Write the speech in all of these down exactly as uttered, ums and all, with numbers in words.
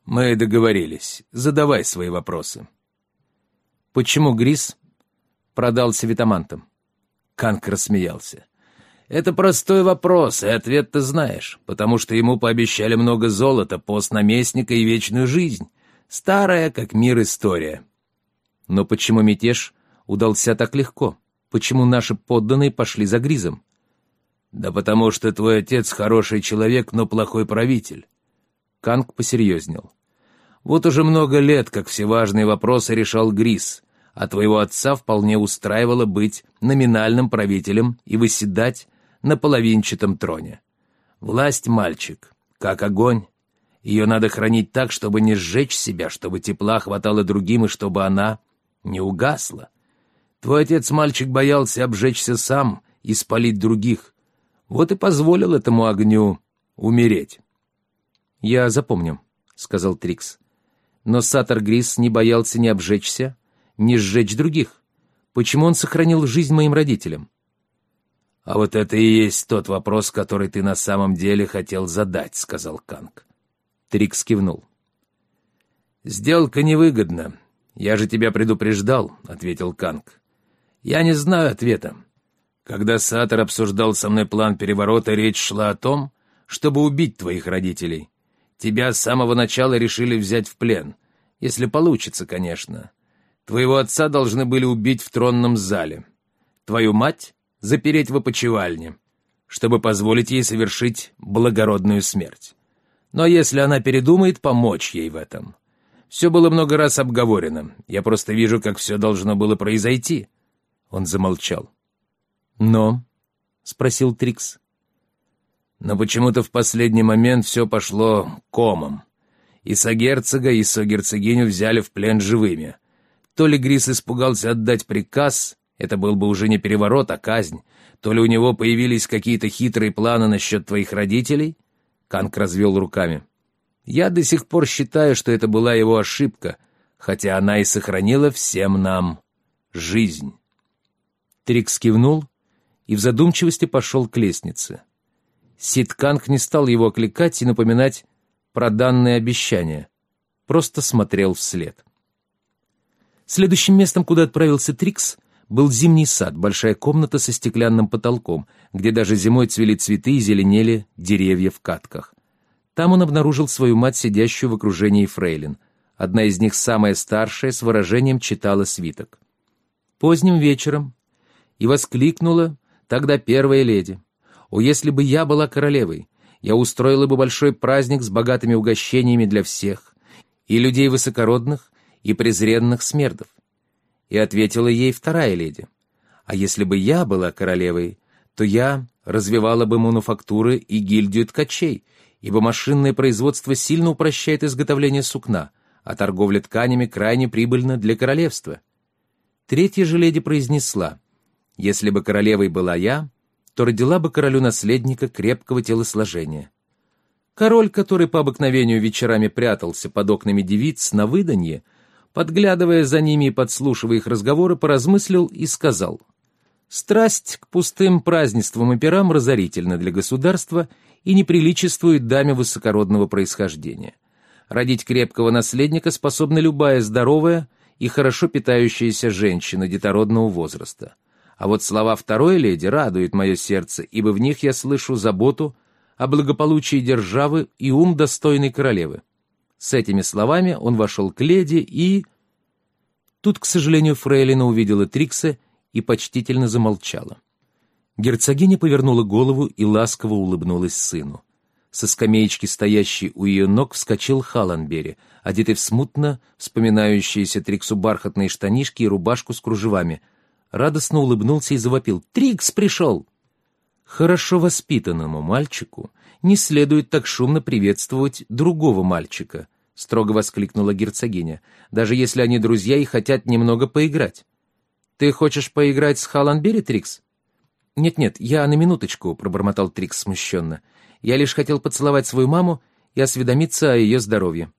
Мы договорились. Задавай свои вопросы. Почему Грис продался Витамантам? Канг рассмеялся. Это простой вопрос, и ответ ты знаешь, потому что ему пообещали много золота, пост наместника и вечную жизнь. Старая, как мир, история. Но почему мятеж удался так легко? Почему наши подданные пошли за Гризом? Да потому что твой отец хороший человек, но плохой правитель. Канг посерьезнел. Вот уже много лет, как все важные вопросы решал Гриз, а твоего отца вполне устраивало быть номинальным правителем и восседать на половинчатом троне. Власть, мальчик, как огонь. Ее надо хранить так, чтобы не сжечь себя, чтобы тепла хватало другим и чтобы она не угасла. Твой отец, мальчик, боялся обжечься сам и спалить других. Вот и позволил этому огню умереть. «Я запомню», — сказал Трикс. «Но Саттер Грис не боялся ни обжечься, ни сжечь других. Почему он сохранил жизнь моим родителям?» «А вот это и есть тот вопрос, который ты на самом деле хотел задать», — сказал Канг. Трикс кивнул. «Сделка невыгодна. Я же тебя предупреждал», — ответил Канг. «Я не знаю ответа. Когда Саттер обсуждал со мной план переворота, речь шла о том, чтобы убить твоих родителей. Тебя с самого начала решили взять в плен. Если получится, конечно. Твоего отца должны были убить в тронном зале. Твою мать запереть в опочивальне, чтобы позволить ей совершить благородную смерть. Но если она передумает, помочь ей в этом. Все было много раз обговорено. Я просто вижу, как все должно было произойти». Он замолчал. «Но?» — спросил Трикс. «Но почему-то в последний момент все пошло комом. И согерцога, и согерцогиню взяли в плен живыми. То ли Грис испугался отдать приказ, это был бы уже не переворот, а казнь, то ли у него появились какие-то хитрые планы насчет твоих родителей». Канг развел руками. «Я до сих пор считаю, что это была его ошибка, хотя она и сохранила всем нам жизнь». Трикс кивнул и в задумчивости пошел к лестнице. Сид Канг не стал его окликать и напоминать про данное обещание, просто смотрел вслед. Следующим местом, куда отправился Трикс, был зимний сад, большая комната со стеклянным потолком, где даже зимой цвели цветы и зеленели деревья в катках. Там он обнаружил свою мать, сидящую в окружении фрейлин. Одна из них, самая старшая, с выражением читала свиток. Поздним вечером и воскликнула тогда первая леди: «О, если бы я была королевой, я устроила бы большой праздник с богатыми угощениями для всех, и людей высокородных, и презренных смердов». И ответила ей вторая леди: «А если бы я была королевой, то я развивала бы мануфактуры и гильдию ткачей, ибо машинное производство сильно упрощает изготовление сукна, а торговля тканями крайне прибыльна для королевства». Третья же леди произнесла: «Если бы королевой была я, то родила бы королю наследника крепкого телосложения». Король, который по обыкновению вечерами прятался под окнами девиц на выданье, подглядывая за ними и подслушивая их разговоры, поразмыслил и сказал: «Страсть к пустым празднествам и пирам разорительна для государства и не приличествует даме высокородного происхождения. Родить крепкого наследника способна любая здоровая и хорошо питающаяся женщина детородного возраста. А вот слова второй леди радуют мое сердце, ибо в них я слышу заботу о благополучии державы и ум достойной королевы». С этими словами он вошел к леди и... Тут, к сожалению, фрейлина увидела Трикса и почтительно замолчала. Герцогиня повернула голову и ласково улыбнулась сыну. Со скамеечки, стоящей у ее ног, вскочил Халанбери, одетый в смутно вспоминающиеся Триксу бархатные штанишки и рубашку с кружевами. Радостно улыбнулся и завопил: «Трикс пришел!» Хорошо воспитанному мальчику не следует так шумно приветствовать другого мальчика, — строго воскликнула герцогиня, — даже если они друзья и хотят немного поиграть. «Ты хочешь поиграть с Халанбери, Трикс?» «Нет-нет, я на минуточку», — пробормотал Трикс смущенно. «Я лишь хотел поцеловать свою маму и осведомиться о ее здоровье».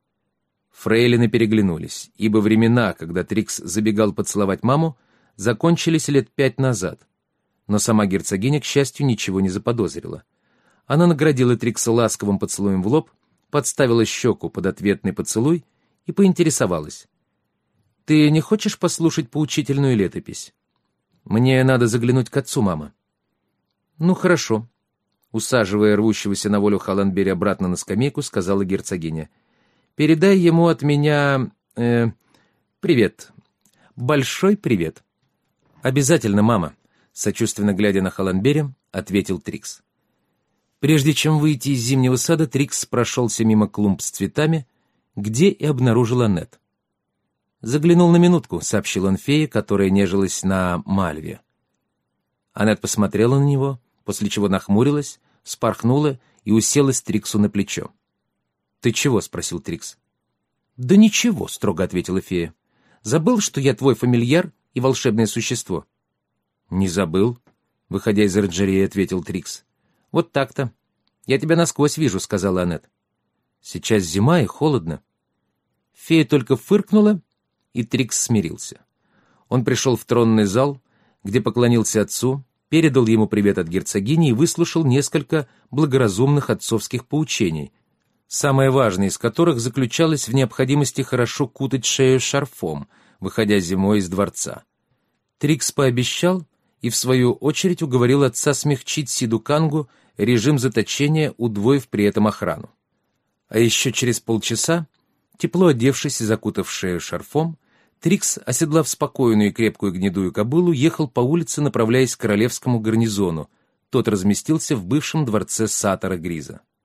Фрейлины переглянулись, ибо времена, когда Трикс забегал поцеловать маму, закончились лет пять назад. Но сама герцогиня, к счастью, ничего не заподозрила. Она наградила Трикса ласковым поцелуем в лоб, подставила щеку под ответный поцелуй и поинтересовалась. «Ты не хочешь послушать поучительную летопись? Мне надо заглянуть к отцу, мама». «Ну, хорошо», — усаживая рвущегося на волю Халанбери обратно на скамейку, сказала герцогиня. «Передай ему от меня... Э, привет. Большой привет». «Обязательно, мама», — сочувственно глядя на Халанбери, ответил Трикс. Прежде чем выйти из зимнего сада, Трикс прошелся мимо клумб с цветами, где и обнаружил Аннет. «Заглянул на минутку», — сообщил он фее, которая нежилась на мальве. Аннет посмотрела на него, после чего нахмурилась, вспорхнула и уселась Триксу на плечо. «Ты чего?» — спросил Трикс. «Да ничего», — строго ответила фея. «Забыл, что я твой фамильяр и волшебное существо?» «Не забыл», — выходя из оранжереи, ответил Трикс. «Вот так-то. Я тебя насквозь вижу», — сказала Аннет. «Сейчас зима и холодно». Фея только фыркнула, и Трикс смирился. Он пришел в тронный зал, где поклонился отцу, передал ему привет от герцогини и выслушал несколько благоразумных отцовских поучений, самое важное из которых заключалось в необходимости хорошо кутать шею шарфом, выходя зимой из дворца. Трикс пообещал и, в свою очередь, уговорил отца смягчить Сиду Кангу режим заточения, удвоив при этом охрану. А еще через полчаса, тепло одевшись и закутав шею шарфом, Трикс, оседлав спокойную и крепкую гнедую кобылу, ехал по улице, направляясь к королевскому гарнизону. Тот разместился в бывшем дворце Сатора Гриза.